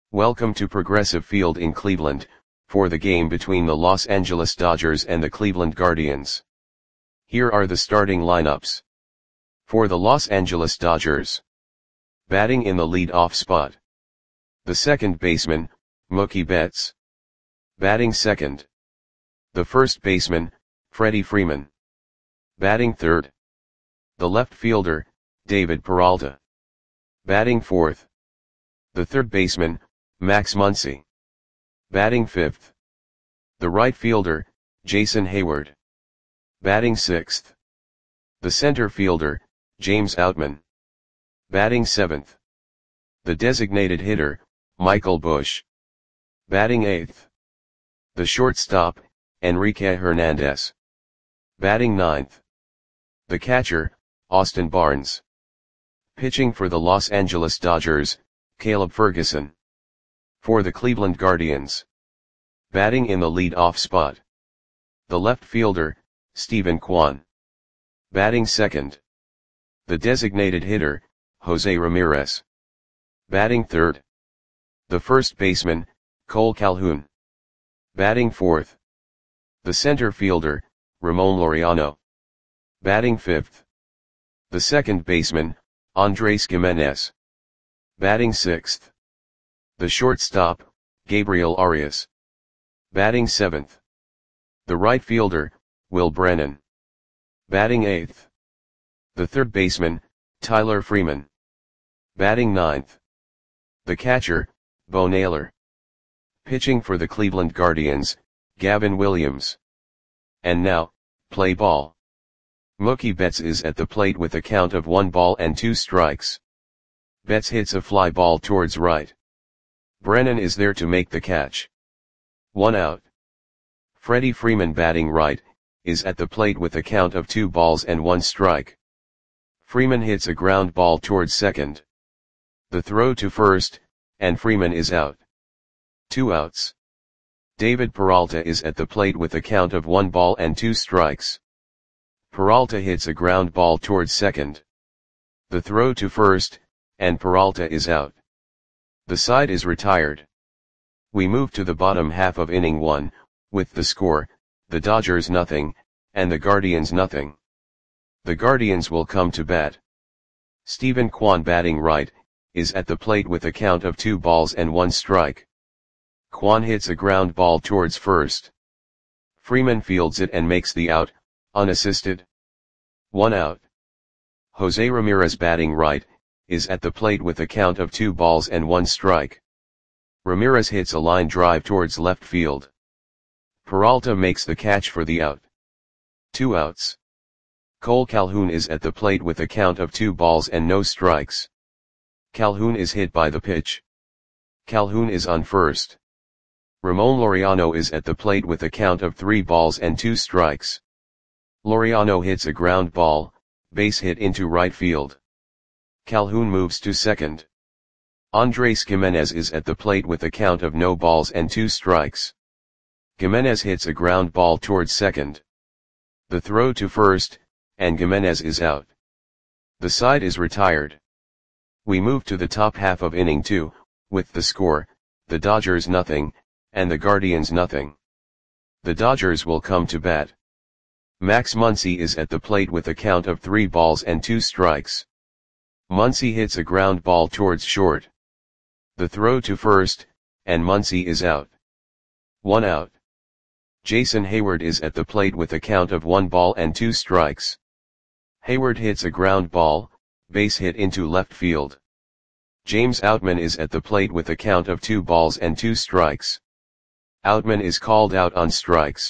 Welcome to Progressive Field in Cleveland, for the game between the Los Angeles Dodgers and the Cleveland Guardians. Here are the starting lineups. For the Los Angeles Dodgers. Batting in the lead-off spot. The second baseman, Mookie Betts. Batting second. The first baseman, Freddie Freeman. Batting third. The left fielder, David Peralta. Batting fourth. The third baseman, Max Muncy. Batting fifth. The right fielder, Jason Heyward. Batting sixth. The center fielder, James Outman. Batting seventh. The designated hitter, Michael Busch. Batting eighth. The shortstop, Enrique Hernandez. Batting ninth. The catcher, Austin Barnes. Pitching for the Los Angeles Dodgers, Caleb Ferguson. For the Cleveland Guardians. Batting in the lead-off spot. The left fielder, Steven Kwan. Batting second. The designated hitter, Jose Ramirez. Batting third. The first baseman, Cole Calhoun. Batting fourth. The center fielder, Ramon Laureano. Batting fifth. The second baseman, Andres Gimenez. Batting sixth. The shortstop, Gabriel Arias. Batting seventh. The right fielder, Will Brennan. Batting eighth. The third baseman, Tyler Freeman. Batting ninth. The catcher, Bo Naylor. Pitching for the Cleveland Guardians, Gavin Williams. And now, play ball. Mookie Betts is at the plate with a count of 1-2 strikes. Betts hits a fly ball towards right. Brennan is there to make the catch. 1 out. Freddie Freeman batting right, is at the plate with a count of 2-1 strike. Freeman hits a ground ball towards second. The throw to first, and Freeman is out. 2 outs. David Peralta is at the plate with a count of 1-2 strikes. Peralta hits a ground ball towards second. The throw to first, and Peralta is out. The side is retired. We move to the bottom half of inning 1, with the score, the Dodgers nothing, and the Guardians nothing. The Guardians will come to bat. Steven Kwan batting right, is at the plate with a count of 2-1 strike. Kwan hits a ground ball towards first. Freeman fields it and makes the out, unassisted. 1 out. Jose Ramirez batting right, is at the plate with a count of 2-1 strike. Ramirez hits a line drive towards left field. Peralta makes the catch for the out. 2 outs. Cole Calhoun is at the plate with a count of 2-0 strikes. Calhoun is hit by the pitch. Calhoun is on first. Ramon Laureano is at the plate with a count of 3-2 strikes. Laureano hits a ground ball, base hit into right field. Calhoun moves to second. Andres Gimenez is at the plate with a count of 0-2 strikes. Gimenez hits a ground ball towards second. The throw to first, and Gimenez is out. The side is retired. We move to the top half of inning 2, with the score, the Dodgers nothing, and the Guardians nothing. The Dodgers will come to bat. Max Muncy is at the plate with a count of 3-2 strikes. Muncy hits a ground ball towards short. The throw to first, and Muncy is out. 1 out. Jason Heyward is at the plate with a count of 1-2 strikes. Heyward hits a ground ball, base hit into left field. James Outman is at the plate with a count of 2-2 strikes. Outman is called out on strikes.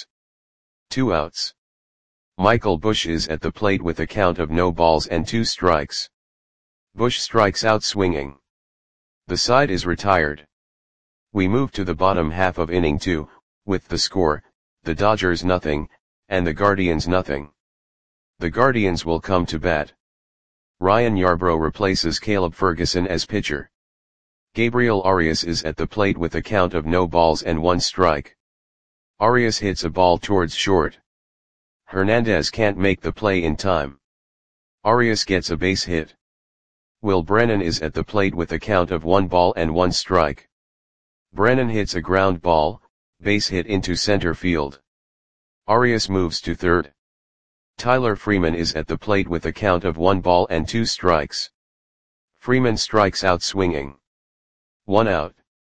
2 outs. Michael Busch is at the plate with a count of 0-2 strikes. Busch strikes out swinging. The side is retired. We move to the bottom half of inning 2, with the score, the Dodgers nothing, and the Guardians nothing. The Guardians will come to bat. Ryan Yarbrough replaces Caleb Ferguson as pitcher. Gabriel Arias is at the plate with a count of 0-1 strike. Arias hits a ball towards short. Hernandez can't make the play in time. Arias gets a base hit. Will Brennan is at the plate with a count of 1-1 strike. Brennan hits a ground ball, base hit into center field. Arias moves to third. Tyler Freeman is at the plate with a count of 1 ball and 2 strikes. Freeman strikes out swinging. 1 out.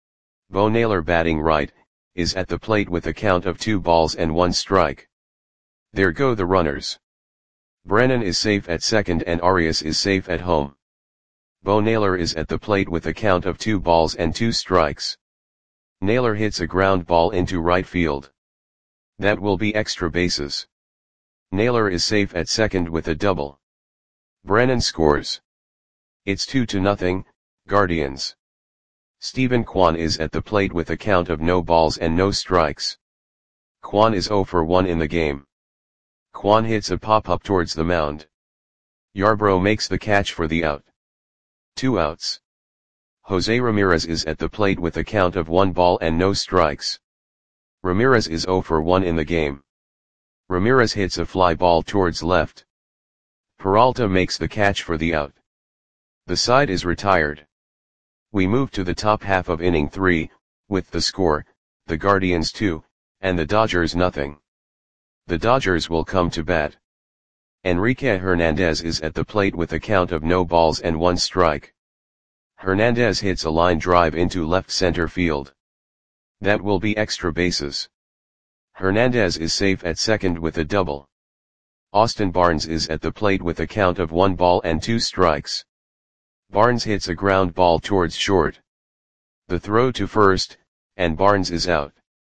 Bo Naylor, batting right, is at the plate with a count of 2 balls and 1 strike. There go the runners. Brennan is safe at second and Arias is safe at home. Bo Naylor is at the plate with a count of 2 balls and 2 strikes. Naylor hits a ground ball into right field. That will be extra bases. Naylor is safe at second with a double. Brennan scores. It's 2-0, Guardians. Stephen Kwan is at the plate with a count of no balls and no strikes. Kwan is 0 for 1 in the game. Kwan hits a pop-up towards the mound. Yarbrough makes the catch for the out. 2 outs. Jose Ramirez is at the plate with a count of 1 ball and no strikes. Ramirez is 0 for 1 in the game. Ramirez hits a fly ball towards left. Peralta makes the catch for the out. The side is retired. We move to the top half of inning 3, with the score, the Guardians 2, and the Dodgers nothing. The Dodgers will come to bat. Enrique Hernandez is at the plate with a count of no balls and 1 strike. Hernandez hits a line drive into left center field. That will be extra bases. Hernandez is safe at second with a double. Austin Barnes is at the plate with a count of 1 ball and 2 strikes. Barnes hits a ground ball towards short. The throw to first, and Barnes is out.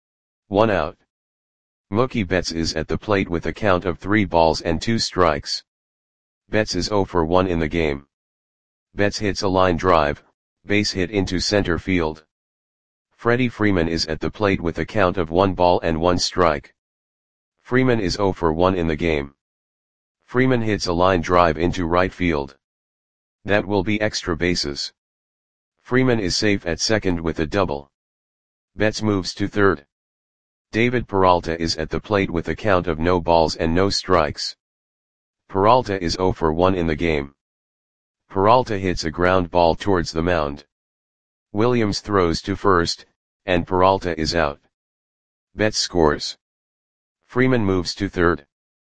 1 out. Mookie Betts is at the plate with a count of 3 balls and 2 strikes. Betts is 0 for 1 in the game. Betts hits a line drive, base hit into center field. Freddie Freeman is at the plate with a count of 1 ball and 1 strike. Freeman is 0 for 1 in the game. Freeman hits a line drive into right field. That will be extra bases. Freeman is safe at second with a double. Betts moves to third. David Peralta is at the plate with a count of no balls and no strikes. Peralta is 0 for 1 in the game. Peralta hits a ground ball towards the mound. Williams throws to first, and Peralta is out. Betts scores. Freeman moves to third.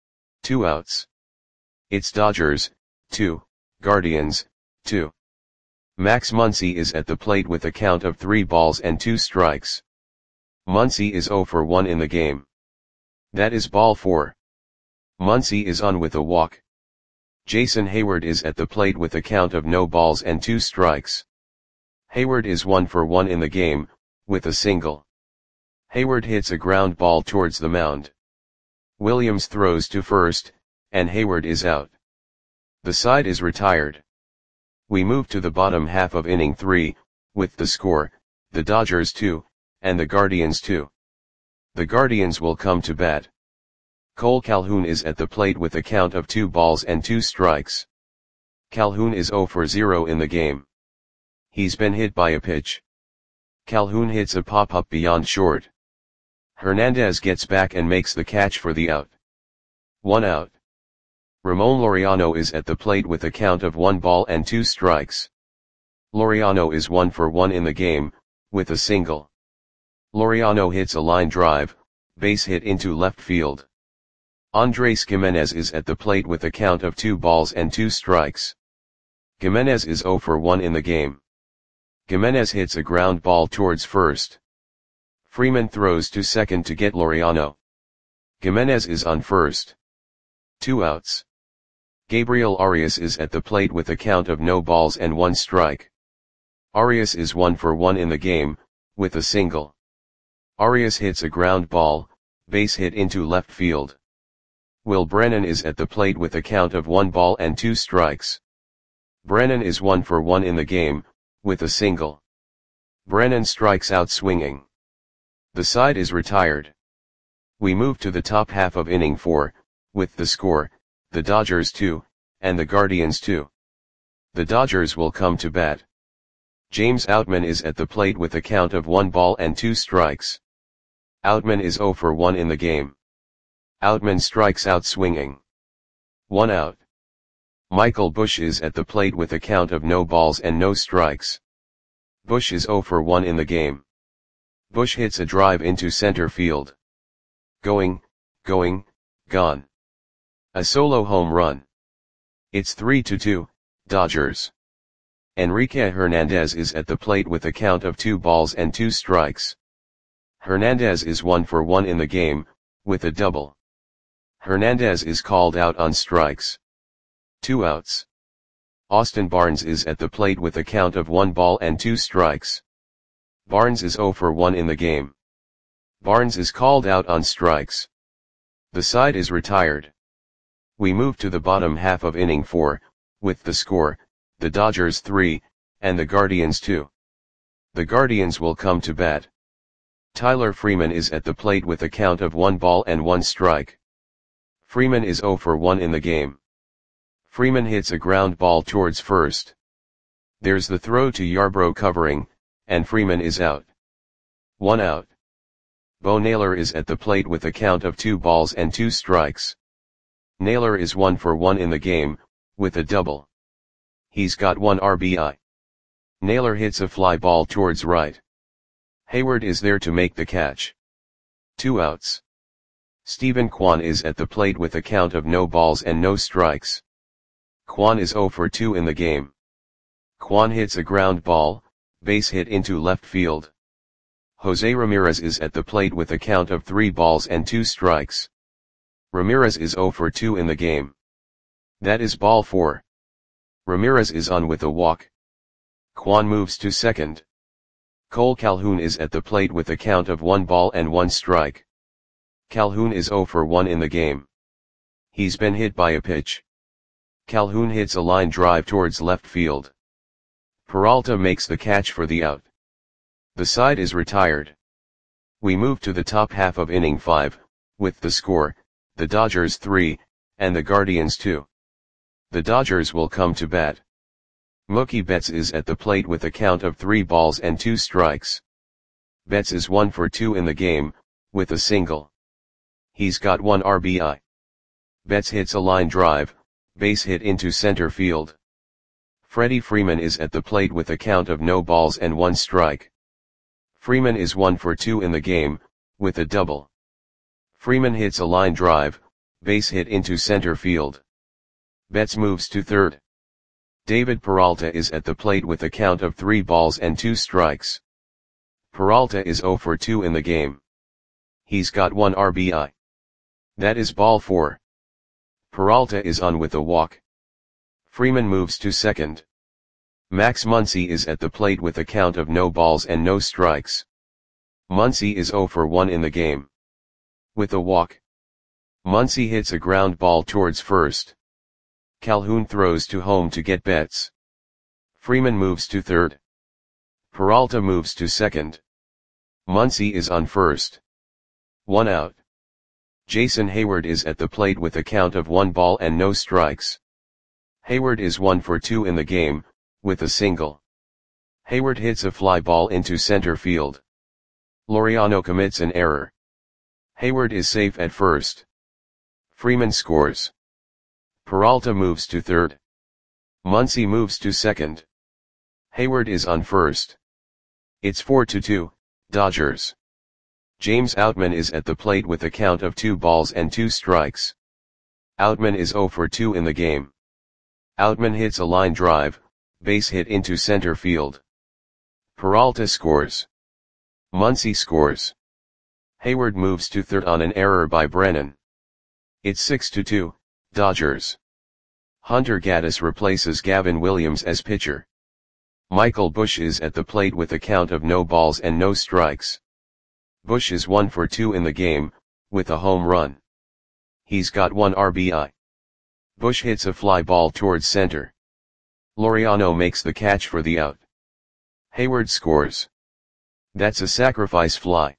2 outs. It's Dodgers, 2, Guardians, 2. Max Muncy is at the plate with a count of 3 balls and 2 strikes. Muncy is 0 for 1 in the game. That is ball 4. Muncy is on with a walk. Jason Hayward is at the plate with a count of no balls and 2 strikes. Hayward is 1 for 1 in the game, with a single. Hayward hits a ground ball towards the mound. Williams throws to first, and Hayward is out. The side is retired. We move to the bottom half of inning 3, with the score, the Dodgers 2, and the Guardians 2. The Guardians will come to bat. Cole Calhoun is at the plate with a count of 2 balls and 2 strikes. Calhoun is 0 for 0 in the game. He's been hit by a pitch. Calhoun hits a pop-up beyond short. Hernandez gets back and makes the catch for the out. 1 out. Ramon Laureano is at the plate with a count of 1 ball and 2 strikes. Laureano is 1 for 1 in the game, with a single. Laureano hits a line drive, base hit into left field. Andres Gimenez is at the plate with a count of 2 balls and 2 strikes. Gimenez is 0 for 1 in the game. Gimenez hits a ground ball towards first. Freeman throws to second to get Laureano. Gimenez is on first. 2 outs. Gabriel Arias is at the plate with a count of no balls and 1 strike. Arias is 1 for 1 in the game, with a single. Arias hits a ground ball, base hit into left field. Will Brennan is at the plate with a count of 1 ball and 2 strikes. Brennan is 1 for 1 in the game, with a single. Brennan strikes out swinging. The side is retired. We move to the top half of inning 4, with the score, the Dodgers 2, and the Guardians 2. The Dodgers will come to bat. James Outman is at the plate with a count of 1 ball and 2 strikes. Outman is 0 for 1 in the game. Outman strikes out swinging. 1 out. Michael Busch is at the plate with a count of no balls and no strikes. Busch is 0 for 1 in the game. Bush hits a drive into center field. Going, gone. A solo home run. It's 3-2, Dodgers. Enrique Hernandez is at the plate with a count of 2 balls and 2 strikes. Hernandez is 1 for 1 in the game, with a double. Hernandez is called out on strikes. 2 outs. Austin Barnes is at the plate with a count of 1 ball and 2 strikes. Barnes is 0 for 1 in the game. Barnes is called out on strikes. The side is retired. We move to the bottom half of inning 4, with the score, the Dodgers 3, and the Guardians 2. The Guardians will come to bat. Tyler Freeman is at the plate with a count of 1 ball and 1 strike. Freeman is 0 for 1 in the game. Freeman hits a ground ball towards first. There's the throw to Yarbrough covering, and Freeman is out. 1 out. Bo Naylor is at the plate with a count of 2 balls and 2 strikes. Naylor is 1 for 1 in the game, with a double. He's got 1 RBI. Naylor hits a fly ball towards right. Hayward is there to make the catch. 2 outs. Stephen Kwan is at the plate with a count of no balls and no strikes. Kwan is 0 for 2 in the game. Kwan hits a ground ball, base hit into left field. Jose Ramirez is at the plate with a count of 3 balls and 2 strikes. Ramirez is 0 for 2 in the game. That is ball 4. Ramirez is on with a walk. Kwan moves to second. Cole Calhoun is at the plate with a count of 1 ball and 1 strike. Calhoun is 0 for 1 in the game. He's been hit by a pitch. Calhoun hits a line drive towards left field. Peralta makes the catch for the out. The side is retired. We move to the top half of inning 5, with the score, the Dodgers 3, and the Guardians 2. The Dodgers will come to bat. Mookie Betts is at the plate with a count of 3 balls and 2 strikes. Betts is 1 for 2 in the game, with a single. He's got 1 RBI. Betts hits a line drive, base hit into center field. Freddie Freeman is at the plate with a count of no balls and 1 strike. Freeman is 1 for 2 in the game, with a double. Freeman hits a line drive, base hit into center field. Betts moves to third. David Peralta is at the plate with a count of 3 balls and 2 strikes. Peralta is 0 for 2 in the game. He's got 1 RBI. That is ball 4. Peralta is on with a walk. Freeman moves to second. Max Muncy is at the plate with a count of no balls and no strikes. Muncy is 0 for 1 in the game. With a walk. Muncy hits a ground ball towards first. Calhoun throws to home to get Betts. Freeman moves to third. Peralta moves to second. Muncy is on first. 1 out. Jason Hayward is at the plate with a count of 1 ball and no strikes. Hayward is 1 for 2 in the game, with a single. Hayward hits a fly ball into center field. Laureano commits an error. Hayward is safe at first. Freeman scores. Peralta moves to third. Muncy moves to second. Hayward is on first. It's 4-2, Dodgers. James Outman is at the plate with a count of 2 balls and 2 strikes. Outman is 0 for 2 in the game. Outman hits a line drive, base hit into center field. Peralta scores. Muncy scores. Hayward moves to third on an error by Brennan. It's 6-2, Dodgers. Hunter Gaddis replaces Gavin Williams as pitcher. Michael Busch is at the plate with a count of no balls and no strikes. Busch is 1 for 2 in the game, with a home run. He's got 1 RBI. Busch hits a fly ball towards center. Laureano makes the catch for the out. Hayward scores. That's a sacrifice fly.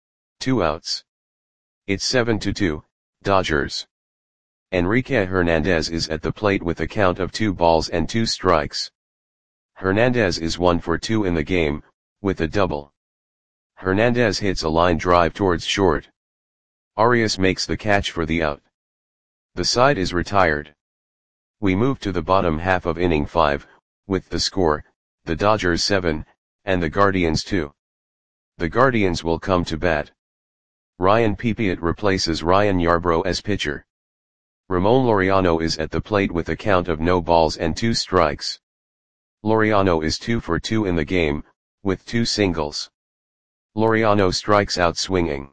2 outs. It's 7-2, Dodgers. Enrique Hernandez is at the plate with a count of 2 balls and 2 strikes. Hernandez is 1 for 2 in the game, with a double. Hernandez hits a line drive towards short. Arias makes the catch for the out. The side is retired. We move to the bottom half of inning 5, with the score, the Dodgers 7, and the Guardians 2. The Guardians will come to bat. Ryan Pepiot replaces Ryan Yarbrough as pitcher. Ramon Laureano is at the plate with a count of no balls and 2 strikes. Laureano is 2 for 2 in the game, with 2 singles. Laureano strikes out swinging.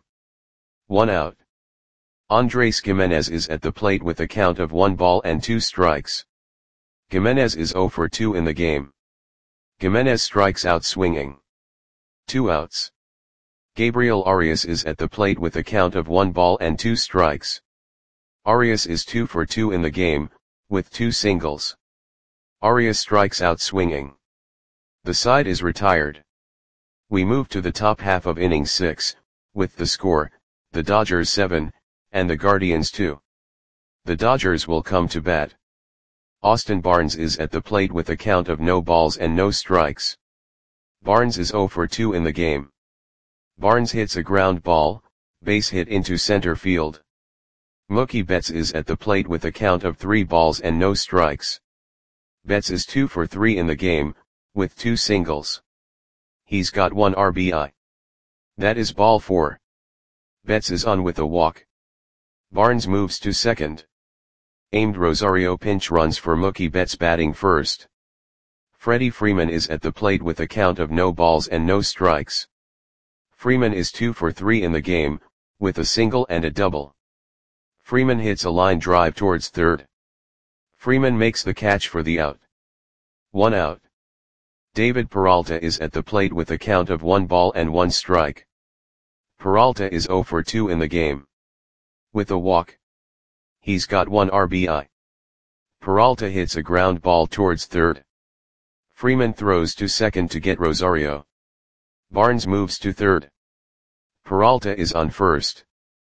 1 out. Andres Gimenez is at the plate with a count of 1 ball and 2 strikes. Gimenez is 0 for 2 in the game. Gimenez strikes out swinging. 2 outs. Gabriel Arias is at the plate with a count of 1 ball and 2 strikes. Arias is 2 for 2 in the game, with 2 singles. Arias strikes out swinging. The side is retired. We move to the top half of inning 6, with the score, the Dodgers 7, and the Guardians 2. The Dodgers will come to bat. Austin Barnes is at the plate with a count of no balls and no strikes. Barnes is 0 for 2 in the game. Barnes hits a ground ball, base hit into center field. Mookie Betts is at the plate with a count of 3 balls and no strikes. Betts is 2 for 3 in the game, with 2 singles. He's got 1 RBI. That is ball 4. Betts is on with a walk. Barnes moves to second. Aimed Rosario pinch runs for Mookie Betts batting first. Freddie Freeman is at the plate with a count of no balls and no strikes. Freeman is 2 for 3 in the game, with a single and a double. Freeman hits a line drive towards third. Freeman makes the catch for the out. 1 out. David Peralta is at the plate with a count of 1 ball and 1 strike. Peralta is 0 for 2 in the game. With a walk. He's got 1 RBI. Peralta hits a ground ball towards third. Freeman throws to second to get Rosario. Barnes moves to third. Peralta is on first.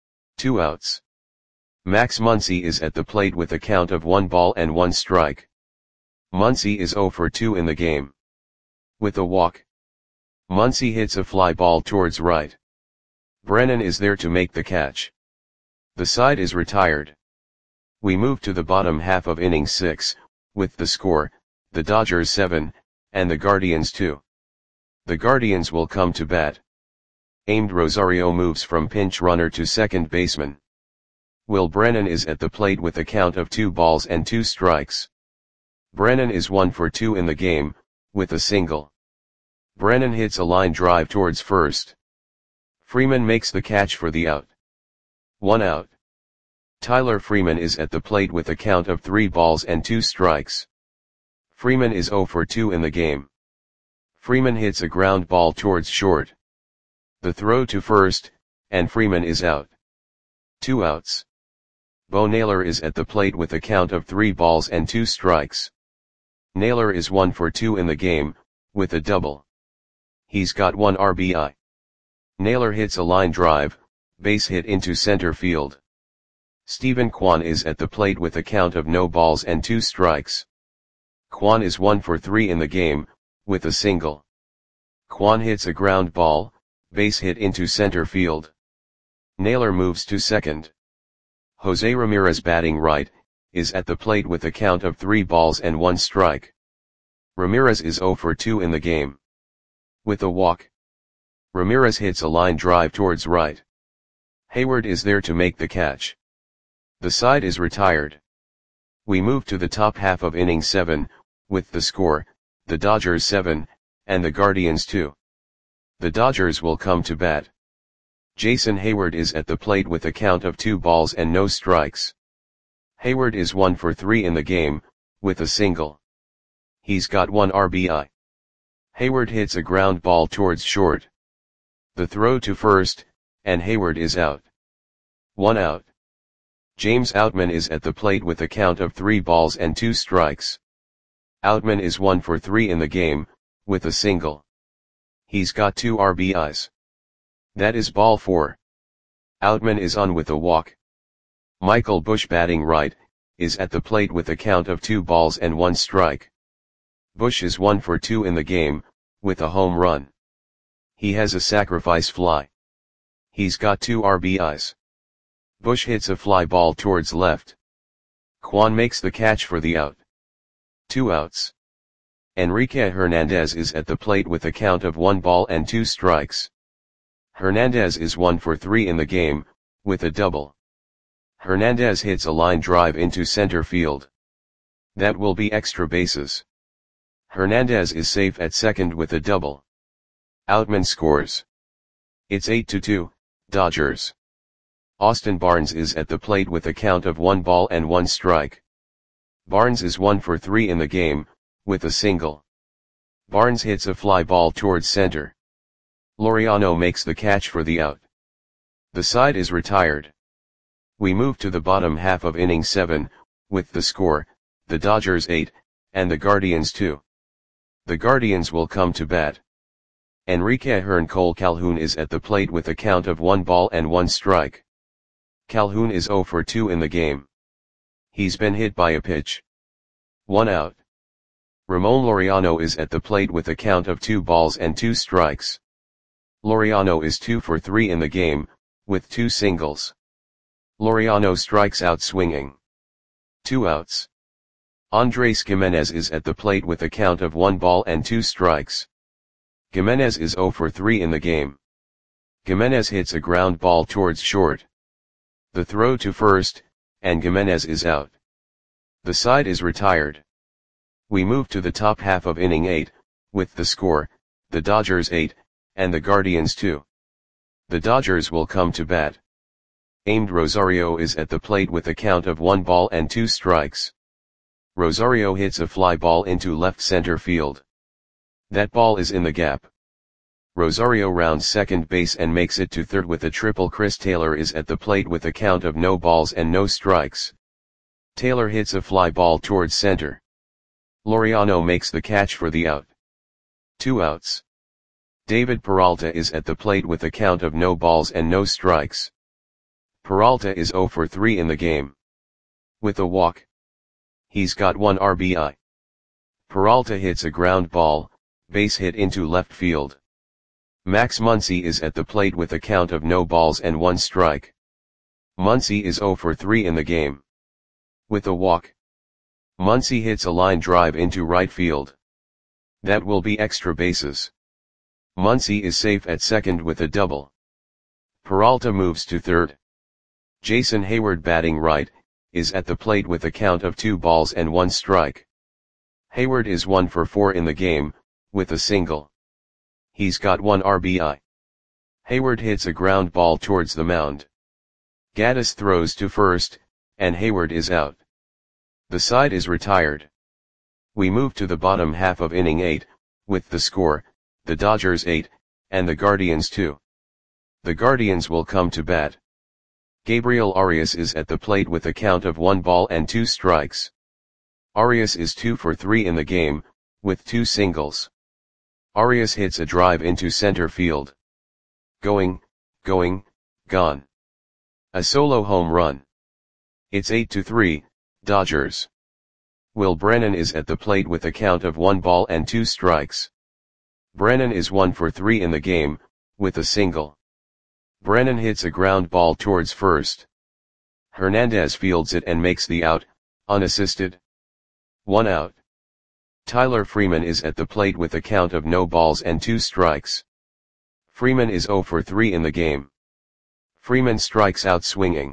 2 outs. Max Muncy is at the plate with a count of 1 ball and 1 strike. Muncy is 0 for 2 in the game. With a walk. Muncy hits a fly ball towards right. Brennan is there to make the catch. The side is retired. We move to the bottom half of inning 6, with the score, the Dodgers 7, and the Guardians 2. The Guardians will come to bat. Aimed Rosario moves from pinch runner to second baseman. Will Brennan is at the plate with a count of 2 balls and 2 strikes. Brennan is 1 for 2 in the game, with a single. Brennan hits a line drive towards first. Freeman makes the catch for the out. 1 out. Tyler Freeman is at the plate with a count of 3 balls and 2 strikes. Freeman is 0 for 2 in the game. Freeman hits a ground ball towards short. The throw to first, and Freeman is out. 2 outs. Bo Naylor is at the plate with a count of 3 balls and 2 strikes. Naylor is 1 for 2 in the game, with a double. He's got 1 RBI. Naylor hits a line drive, base hit into center field. Stephen Kwan is at the plate with a count of no balls and 2 strikes. Kwan is 1 for 3 in the game, with a single. Kwan hits a ground ball, base hit into center field. Naylor moves to second. Jose Ramirez batting right, is at the plate with a count of 3 balls and 1 strike. Ramirez is 0 for 2 in the game. With a walk. Ramirez hits a line drive towards right. Hayward is there to make the catch. The side is retired. We move to the top half of inning 7, with the score, the Dodgers 7, and the Guardians 2. The Dodgers will come to bat. Jason Hayward is at the plate with a count of 2 balls and no strikes. Hayward is 1 for 3 in the game, with a single. He's got 1 RBI. Hayward hits a ground ball towards short. The throw to first, and Hayward is out. 1 out. James Outman is at the plate with a count of 3 balls and 2 strikes. Outman is 1 for 3 in the game, with a single. He's got 2 RBIs. That is ball 4. Outman is on with a walk. Michael Busch batting right, is at the plate with a count of 2 balls and 1 strike. Busch is 1 for 2 in the game, with a home run. He has a sacrifice fly. He's got 2 RBIs. Busch hits a fly ball towards left. Kwan makes the catch for the out. 2 outs. Enrique Hernandez is at the plate with a count of 1 ball and 2 strikes. Hernandez is 1 for 3 in the game, with a double. Hernandez hits a line drive into center field. That will be extra bases. Hernandez is safe at second with a double. Outman scores. It's 8-2, Dodgers. Austin Barnes is at the plate with a count of 1 ball and 1 strike. Barnes is 1 for 3 in the game, with a single. Barnes hits a fly ball towards center. Laureano makes the catch for the out. The side is retired. We move to the bottom half of inning 7, with the score, the Dodgers 8, and the Guardians 2. The Guardians will come to bat. Enrique Cole Calhoun is at the plate with a count of 1 ball and 1 strike. Calhoun is 0 for 2 in the game. He's been hit by a pitch. 1 out. Ramon Laureano is at the plate with a count of 2 balls and 2 strikes. Laureano is 2 for 3 in the game, with 2 singles. Laureano strikes out swinging. 2 outs. Andres Gimenez is at the plate with a count of 1 ball and 2 strikes. Gimenez is 0 for 3 in the game. Gimenez hits a ground ball towards short. The throw to first, and Gimenez is out. The side is retired. We move to the top half of inning 8, with the score, the Dodgers 8, and the Guardians 2. The Dodgers will come to bat. Aimed Rosario is at the plate with a count of 1 ball and 2 strikes. Rosario hits a fly ball into left center field. That ball is in the gap. Rosario rounds second base and makes it to third with a triple. Chris Taylor is at the plate with a count of no balls and no strikes. Taylor hits a fly ball towards center. Laureano makes the catch for the out. 2 outs. David Peralta is at the plate with a count of no balls and no strikes. Peralta is 0 for 3 in the game. With a walk. He's got 1 RBI. Peralta hits a ground ball, base hit into left field. Max Muncy is at the plate with a count of no balls and 1 strike. Muncy is 0 for 3 in the game. With a walk. Muncy hits a line drive into right field. That will be extra bases. Muncy is safe at second with a double. Peralta moves to third. Jason Hayward, batting right, is at the plate with a count of 2 balls and 1 strike. Hayward is 1 for 4 in the game, with a single. He's got 1 RBI. Hayward hits a ground ball towards the mound. Gaddis throws to first, and Hayward is out. The side is retired. We move to the bottom half of inning 8, with the score, the Dodgers 8, and the Guardians 2. The Guardians will come to bat. Gabriel Arias is at the plate with a count of 1 ball and 2 strikes. Arias is 2 for 3 in the game, with 2 singles. Arias hits a drive into center field. Going, gone. A solo home run. It's 8-3, Dodgers. Will Brennan is at the plate with a count of 1 ball and 2 strikes. Brennan is 1 for 3 in the game, with a single. Brennan hits a ground ball towards first. Hernandez fields it and makes the out, unassisted. 1 out. Tyler Freeman is at the plate with a count of no balls and 2 strikes. Freeman is 0 for 3 in the game. Freeman strikes out swinging.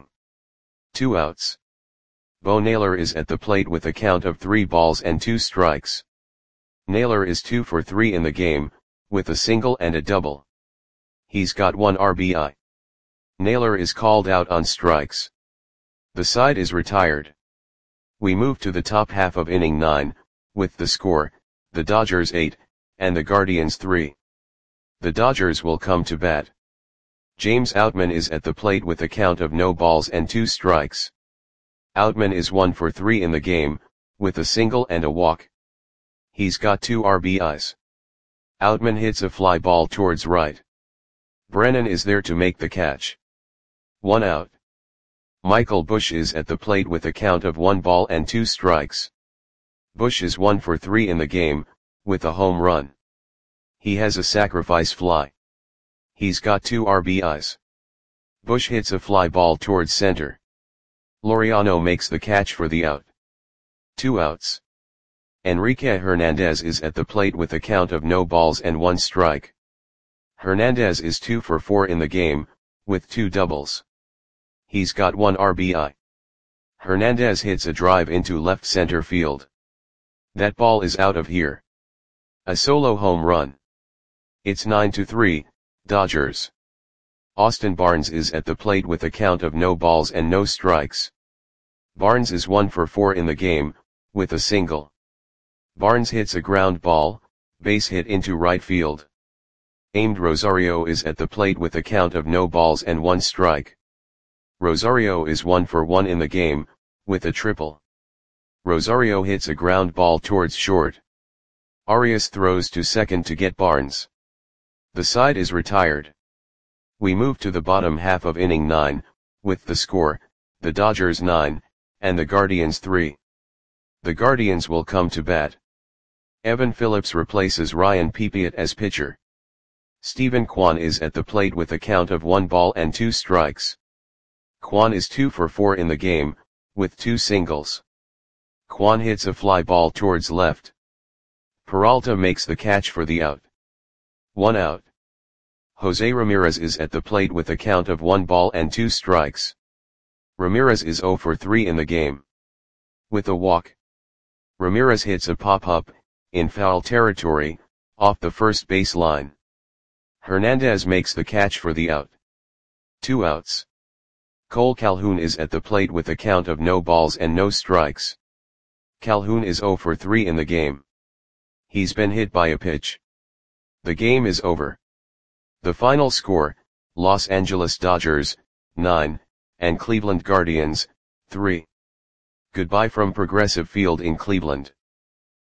2 outs. Bo Naylor is at the plate with a count of 3 balls and 2 strikes. Naylor is 2 for 3 in the game, with a single and a double. He's got 1 RBI. Naylor is called out on strikes. The side is retired. We move to the top half of inning 9, with the score, the Dodgers 8, and the Guardians 3. The Dodgers will come to bat. James Outman is at the plate with a count of no balls and 2 strikes. Outman is 1 for 3 in the game, with a single and a walk. He's got 2 RBIs. Outman hits a fly ball towards right. Brennan is there to make the catch. 1 out. Michael Busch is at the plate with a count of 1 ball and 2 strikes. Busch is 1 for 3 in the game, with a home run. He has a sacrifice fly. He's got 2 RBIs. Busch hits a fly ball towards center. Laureano makes the catch for the out. 2 outs. Enrique Hernandez is at the plate with a count of no balls and 1 strike. Hernandez is 2 for 4 in the game, with 2 doubles. He's got 1 RBI. Hernandez hits a drive into left center field. That ball is out of here. A solo home run. It's 9-3, Dodgers. Austin Barnes is at the plate with a count of no balls and no strikes. Barnes is 1 for 4 in the game, with a single. Barnes hits a ground ball, base hit into right field. Aimed Rosario is at the plate with a count of no balls and 1 strike. Rosario is 1 for 1 in the game, with a triple. Rosario hits a ground ball towards short. Arias throws to second to get Barnes. The side is retired. We move to the bottom half of inning 9, with the score, the Dodgers 9, and the Guardians 3. The Guardians will come to bat. Evan Phillips replaces Ryan Pepiot as pitcher. Stephen Kwan is at the plate with a count of 1 ball and 2 strikes. Kwan is 2 for 4 in the game, with 2 singles. Kwan hits a fly ball towards left. Peralta makes the catch for the out. 1 out. Jose Ramirez is at the plate with a count of 1 ball and 2 strikes. Ramirez is 0 for 3 in the game. With a walk. Ramirez hits a pop-up, in foul territory, off the first base line. Hernandez makes the catch for the out. 2 outs. Cole Calhoun is at the plate with a count of no balls and no strikes. Calhoun is 0 for 3 in the game. He's been hit by a pitch. The game is over. The final score, Los Angeles Dodgers, 9, and Cleveland Guardians, 3. Goodbye from Progressive Field in Cleveland.